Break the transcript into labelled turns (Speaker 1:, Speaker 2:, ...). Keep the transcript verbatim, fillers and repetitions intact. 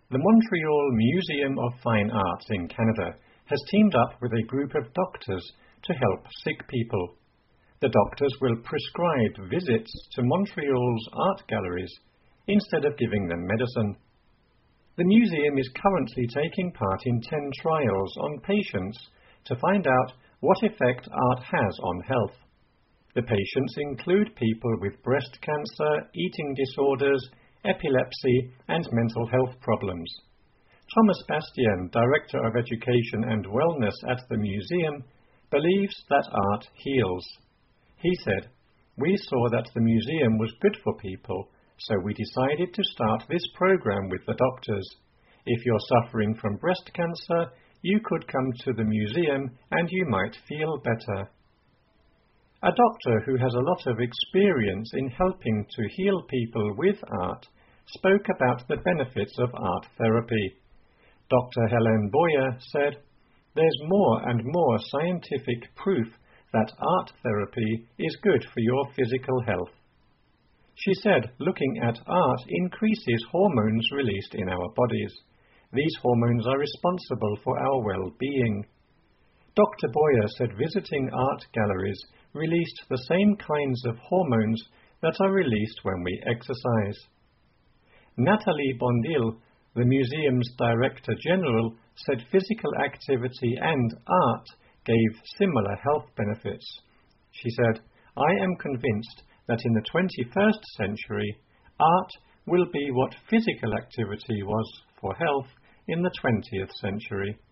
Speaker 1: The Montreal Museum of Fine Arts in Canada has teamed up with a group of doctors to help sick people. The doctors will prescribe visits to Montreal's art galleries instead of giving them medicine. The museum is currently taking part in ten trials on patients to find out what effect art has on health. The patients include people with breast cancer, eating disorders, epilepsy, and mental health problems. Thomas Bastien, Director of Education and Wellness at the museum, believes that art heals. He said, "We saw that the museum was good for people, so we decided to start this program with the doctors. If you're suffering from breast cancer, you could come to the museum and you might feel better." A doctor who has a lot of experience in helping to heal people with art spoke about the benefits of art therapy. Doctor Helen Boyer said, "There's more and more scientific proof that art therapy is good for your physical health." She said, "Looking at art increases hormones released in our bodies. These hormones are responsible for our well-being." Doctor Boyer said visiting art galleries released the same kinds of hormones that are released when we exercise. Nathalie Bondil, the museum's Director General, said physical activity and art gave similar health benefits. She said, "I am convinced that in the twenty-first century, art will be what physical activity was for health in the twentieth century."